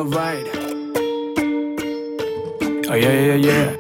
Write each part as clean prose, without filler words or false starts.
vibe. Oh yeah.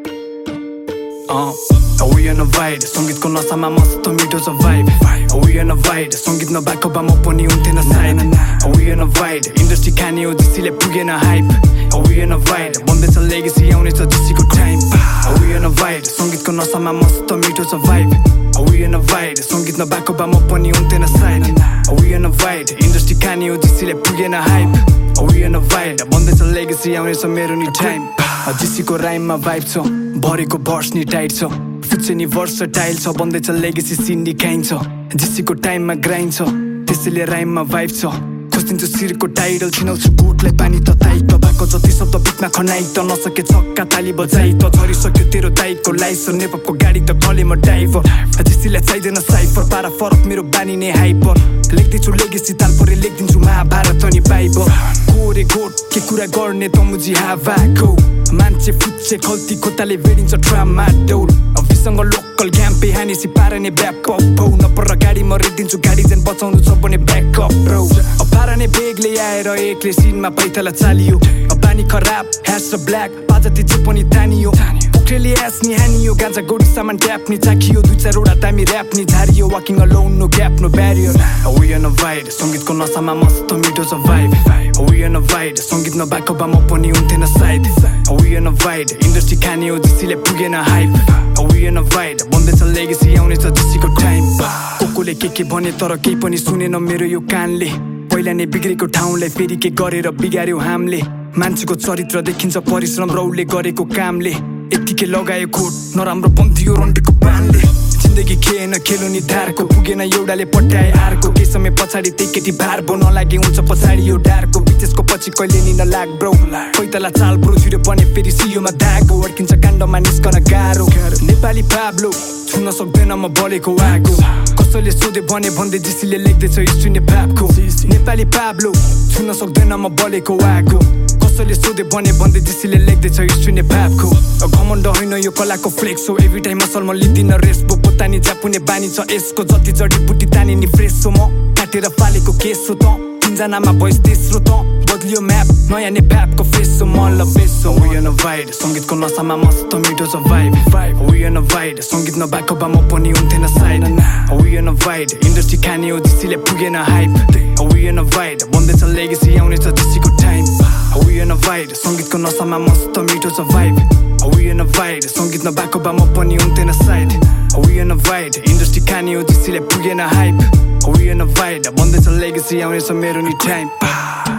We on a vibe. संगीतको नसामा मस्त मिठो छ vibe. We on a vibe. संगीत नभएको भए म पनि हुन्थेन सायद. We on a vibe. Industry खाने हो जिसीले पुगेन hype. We on a vibe. बन्दैछ लेगेसी आउनेछ जिसीको time. We on a vibe. संगीतको नसामा मस्त मिठो छ vibe. We on a vibe. संगीत नभएको भए म पनि हुन्थेन सायद. We on a vibe. Industry खाने हो जिसीले पुगेन hype. We on a vibe. बन्दैछ लेगेसी आउनेछ मेरो नि टाइम. जिसीको राइममा भाइब छ, भरेको भर्स नि टाइट छ, फ्युचर नि भर्सटाइल छ, बन्दैछ लेगेसी सिन नि खाइन्छ. जिसीको टाइममा ग्राइन्ड छ, त्यसैले राइममा भाइब छ. खोज्दिन्छु शिरको टाइटल, छिनाउँछु गुटलाई पानी तताई त. भएको जति शब्द बिचमा खनाइ त, नसके छक्का ताली बजाइ त. झरिसक्यो तेरो दाइको लाइसर, नेपको गाडी त कलेमा ड्राइभर. जिसीलाई चाहिँदैन साइफर, पारा फरक मेरो बानी नै हाइपर. लेख्दैछु लेगेसी ताल परे लेखिदिन्छु महाभारत अनि बाइबल. कोरे गोट के कुरा गर्ने त मुजी हावाको, मान्छे फुच्चे खल्ती खोताले भेडिन्छ ड्रामा डौल. अफिससँग लोकल घ्याम्पे हानेसी पारने ब्याकअप भौ. नपर गाडी म रेडिदिन्छु, गाडी जेन बचाउनु छ भने ब्याकअप ब्रो. पारने बेगले आएर एकले सिनमा पैताला चालियो. पानी खराब ह्यास र ब्ल्याक बाजाती जे पनि तानियो. पोखरेले ह्यास नि हानियो, गाजा गोडी सामान ट्याप नि चाखियो. दुई चारवटा दामी ऱ्याप नि झारियो, walking alone no gap no barrier. We on a vibe. संगीतको नसामा मस्त मिठो छ vibe. We on a vibe. संगीत नभएको भए म पनि हुन्थेन सायद. We on a vibe. Industry खाने हो जिसीले पुगेन hype. We on a vibe. बन्दैछ लेगेसी आउनेछ जिसीको टाइम. कोकोले के भने तर केही पनि सुनेन मेरो यो कानले. पहिला नै बिग्रेको ठाउँलाई फेरि के गरेर बिगार्यो हामीले. मान्छेको चरित्र देखिन्छ परिश्रम र उसले गरेको कामले. यतिकै लगायो खोट, नराम्रो बन्दियो रन्डेको पानले. जिन्दगी खेएन खेलो नि धारको, पुगेन एउटाले पट्याए अर्को. केही समय पछाडि त्यही केटी भार भो नलागे हुन्छ पछाडि यो डारको. बिचेसको पछि कहिले नि नलाग ब्रो, पैताला चाल ब्रो छिरो बने फेरि सियोमा दागो. अड्किन्छ काण्डमा निस्कन गाह्रो. नेपाली पाब्लो छुन सक्दैन म बलेको आगो. कसैले सोधे भने भन्दै जिसीले लेख्दैछ हिस्ट्री नेपालको. नेपाली पाब्लो छुन सक्दैन म बलेको आगो. कसैले सोधे भने भन्दै जिसीले लेख्दैछ हिस्ट्री नेपालको. घमण्ड होइन यो कलाको फ्लेक्स हो, एभ्री टाइम असल म लिँदिन रेस बो. पोतानी जापुने बानी छ यसको, जति जडीबुटी तानी नि फ्रेस हो. म काटेर फालेको केस हो त, तीनजनामा भोइस तेस्रो त. बदलियो म्याप नयाँ नेपालको फेस हो, म ल बेस हो. We on a vibe. संगीतको नसामा मस्त मिठो छ vibe. We on a vibe. संगीत नभएको भए म पनि हुन्थेन सायद. We on a vibe. Industry खाने हो जिसीले पुगेन hype. We on a vibe. बन्दैछ लेगेसी आउनेछ जिसीको time. We on a vibe. संगीतको नसामा मस्त मिठो छ vibe. We on a vibe. संगीत नभएको भए म पनि हुन्थेन सायद. We on a vibe. Industry खाने हो जिसीले पुगेन hype. We on a vibe. बन्दैछ लेगेसी आउनेछ मेरो नि टाइम.